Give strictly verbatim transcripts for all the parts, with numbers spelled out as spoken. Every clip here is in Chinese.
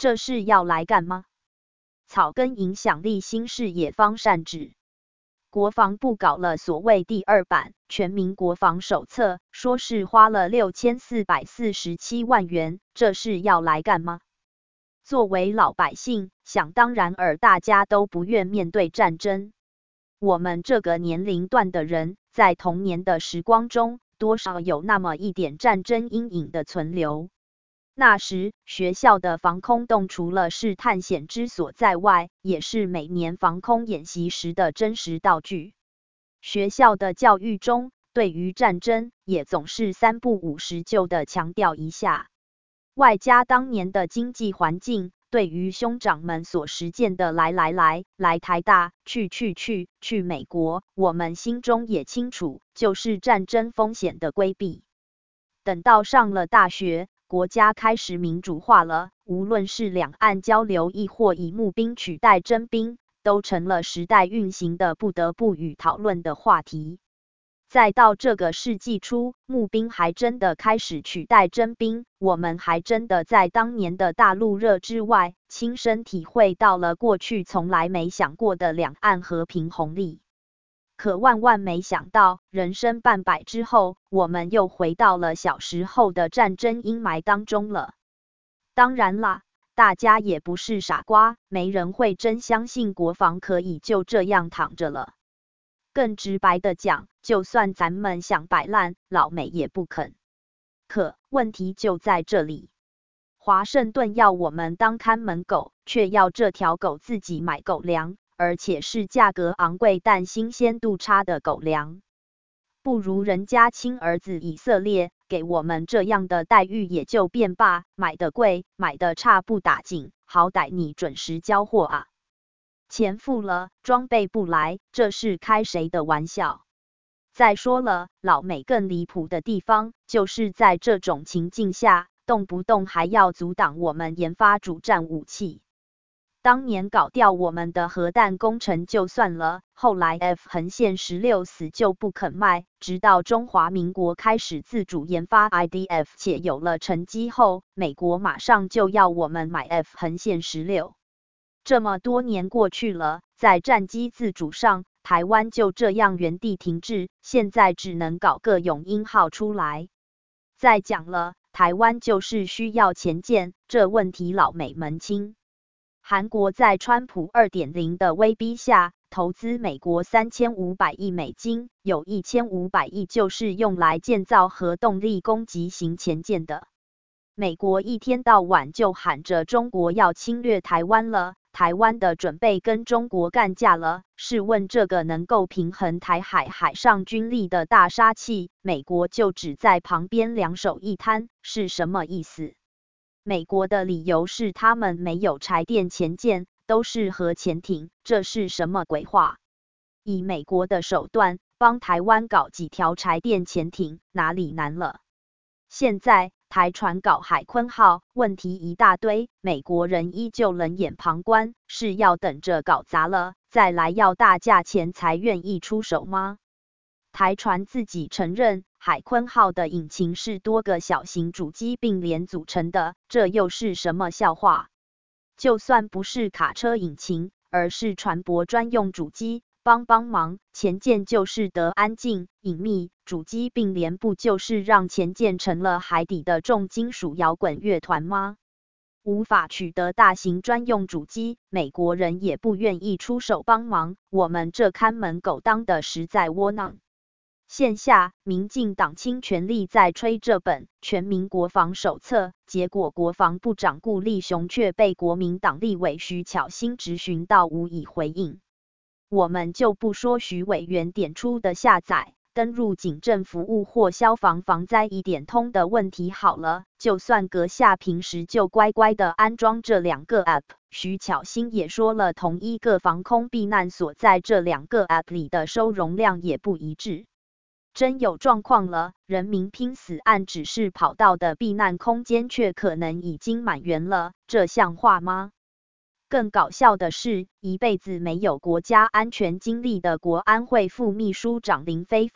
这是要来干嘛？草根影响力新视野方善治。国防部搞了所谓第二版全民国防手册，说是花了六千四百四十七万元，这是要来干嘛？作为老百姓，想当然尔大家都不愿面对战争。我们这个年龄段的人，在童年的时光中，多少有那么一点战争阴影的存留。那时，学校的防空洞除了是探险之所在外，也是每年防空演习时的真实道具。学校的教育中，对于战争，也总是三不五时就的强调一下。外加当年的经济环境，对于兄长们所实践的来来来，来台大，去去去，去美国，我们心中也清楚，就是战争风险的规避。等到上了大学，国家开始民主化了，无论是两岸交流亦或以募兵取代征兵，都成了时代运行的不得不与讨论的话题。再到这个世纪初，募兵还真的开始取代征兵，我们还真的在当年的大陆热之外，亲身体会到了过去从来没想过的两岸和平红利。可万万没想到，人生半百之后，我们又回到了小时候的战争阴霾当中了。当然啦，大家也不是傻瓜，没人会真相信国防可以就这样躺着了。更直白的讲，就算咱们想摆烂，老美也不肯。可问题就在这里，华盛顿要我们当看门狗，却要这条狗自己买狗粮。而且是价格昂贵但新鲜度差的狗粮，不如人家亲儿子以色列给我们这样的待遇也就便罢，买的贵，买的差不打紧，好歹你准时交货啊。钱付了，装备不来，这是开谁的玩笑？再说了，老美更离谱的地方，就是在这种情境下，动不动还要阻挡我们研发主战武器。当年搞掉我们的核弹工程就算了，后来 F 横线十六死就不肯卖，直到中华民国开始自主研发 I D F 且有了成绩后，美国马上就要我们买 F 横线十六。这么多年过去了，在战机自主上，台湾就这样原地停滞，现在只能搞个永鹰号出来。再讲了，台湾就是需要前舰，这问题老美门清。韩国在川普 二点零 的威逼下，投资美国三千五百亿美金，有一千五百亿就是用来建造核动力攻击型前舰的。美国一天到晚就喊着中国要侵略台湾了，台湾的准备跟中国干架了，试问这个能够平衡台海海上军力的大杀器，美国就只在旁边两手一摊，是什么意思？美国的理由是他们没有柴电前舰，都是核潜艇，这是什么鬼话？以美国的手段帮台湾搞几条柴电潜艇，哪里难了？现在台船搞海鲲号，问题一大堆，美国人依旧冷眼旁观，是要等着搞砸了再来要大价钱才愿意出手吗？台船自己承认，海鲲号的引擎是多个小型主机并联组成的，这又是什么笑话？就算不是卡车引擎，而是船舶专用主机，帮帮忙，前舰就是得安静、隐秘，主机并联不就是让前舰成了海底的重金属摇滚乐团吗？无法取得大型专用主机，美国人也不愿意出手帮忙，我们这看门狗当的实在窝囊。线下，民进党倾全力在吹这本全民国防手册，结果国防部长顾立雄却被国民党立委徐巧芯质询到无以回应。我们就不说徐委员点出的下载、登入警政服务或消防防灾一点通的问题好了，就算阁下平时就乖乖的安装这两个 App， 徐巧芯也说了，同一个防空避难所在这两个 App 里的收容量也不一致。真有状况了，人民拼死按指示跑到的避难空间却可能已经满员了，这像话吗？更搞笑的是，一辈子没有国家安全经历的国安会副秘书长林飞帆，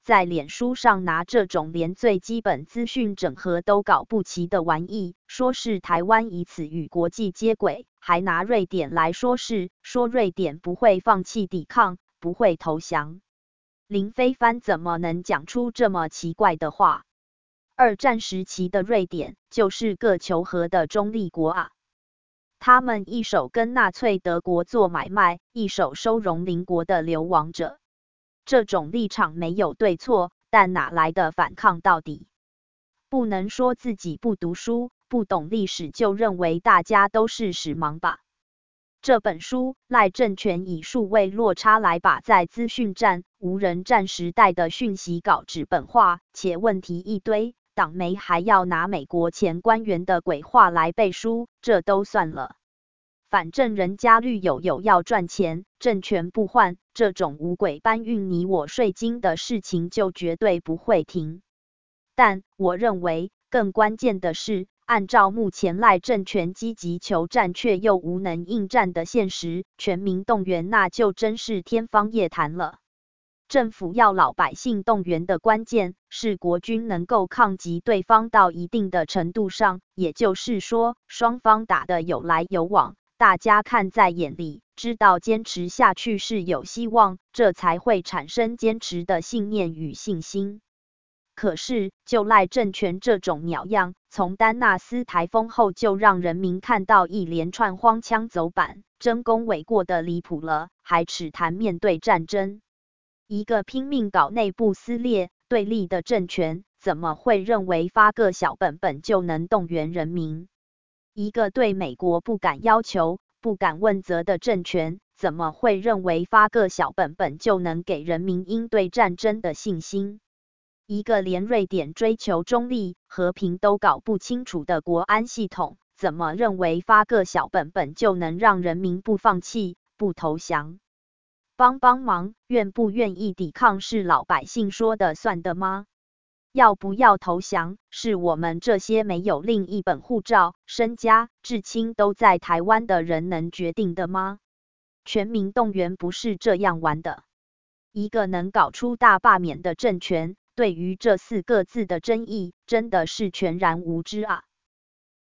在脸书上拿这种连最基本资讯整合都搞不齐的玩意，说是台湾以此与国际接轨，还拿瑞典来说事，说瑞典不会放弃抵抗，不会投降。林飞帆怎么能讲出这么奇怪的话？二战时期的瑞典就是个求和的中立国啊。他们一手跟纳粹德国做买卖，一手收容邻国的流亡者。这种立场没有对错，但哪来的反抗到底？不能说自己不读书、不懂历史就认为大家都是史盲吧。这本书赖政权以数位落差来把在资讯战、无人战时代的讯息稿纸本化，且问题一堆，党媒还要拿美国前官员的鬼话来背书，这都算了。反正人家绿友友要赚钱，政权不换，这种五鬼搬运你我税金的事情就绝对不会停。但我认为更关键的是，按照目前赖政权积极求战却又无能应战的现实，全民动员那就真是天方夜谭了。政府要老百姓动员的关键是国军能够抗击对方到一定的程度上，也就是说双方打得有来有往，大家看在眼里，知道坚持下去是有希望，这才会产生坚持的信念与信心。可是就赖政权这种鸟样，从丹纳斯台风后就让人民看到一连串荒腔走板、争功诿过的离谱了，还只谈面对战争。一个拼命搞内部撕裂对立的政权，怎么会认为发个小本本就能动员人民？一个对美国不敢要求、不敢问责的政权，怎么会认为发个小本本就能给人民应对战争的信心？一个连瑞典追求中立、和平都搞不清楚的国安系统，怎么认为发个小本本就能让人民不放弃、不投降？帮帮忙，愿不愿意抵抗是老百姓说的算的吗？要不要投降，是我们这些没有另一本护照、身家、至亲都在台湾的人能决定的吗？全民动员不是这样玩的。一个能搞出大罢免的政权，对于这四个字的争议，真的是全然无知啊！